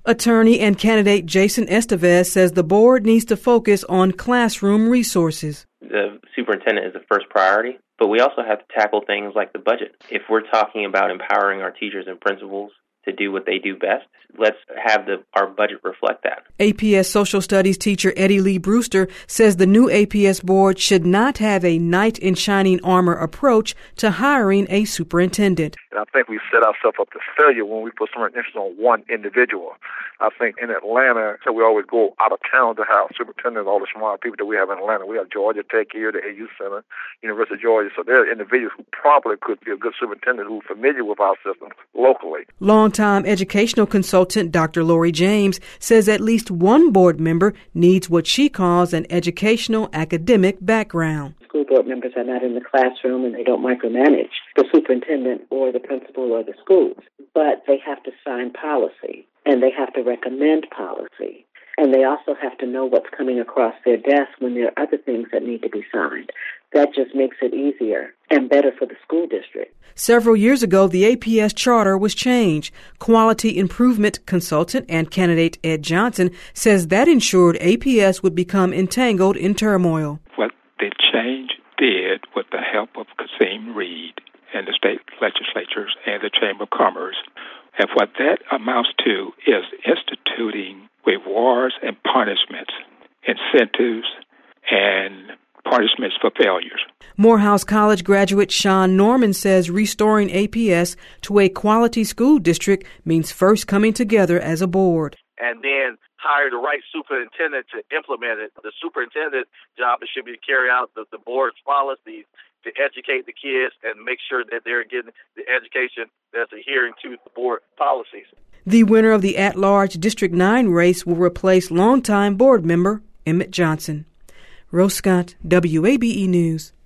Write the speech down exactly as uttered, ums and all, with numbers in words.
Attorney and candidate Jason Estevez says the board needs to focus on classroom resources. The superintendent is the first priority, but we also have to tackle things like the budget. If we're talking about empowering our teachers and principals to do what they do best, let's have the our budget reflect that. A P S Social Studies teacher Eddie Lee Brewster says the new A P S board should not have a knight in shining armor approach to hiring a superintendent. And I think we set ourselves up to failure when we put so much emphasis on one individual. I think in Atlanta, so we always go out of town to have superintendents, all the smart people that we have in Atlanta. We have Georgia Tech here, the A U Center, University of Georgia. So there are individuals who probably could be a good superintendent who are familiar with our system locally. Longtime educational consultant Doctor Lori James says at least one board member needs what she calls an educational academic background. School board members are not in the classroom and they don't micromanage the superintendent or the principal or the schools, but they have to sign policy and they have to recommend policy. And they also have to know what's coming across their desk when there are other things that need to be signed. That just makes it easier and better for the school district. Several years ago, the A P S charter was changed. Quality improvement consultant and candidate Ed Johnson says that ensured A P S would become entangled in turmoil. What the change did with the help of Kasim Reed and the state legislatures and the Chamber of Commerce, and what that amounts to is instituting rewards and punishments, incentives and punishments for failures. Morehouse College graduate Sean Norman says restoring A P S to a quality school district means first coming together as a board. And then hire the right superintendent to implement it. The superintendent's job should be to carry out the, the board's policies, to educate the kids and make sure that they're getting the education that's adhering to the board policies. The winner of the at-large District nine race will replace longtime board member Emmett Johnson. Rose Scott, W A B E News.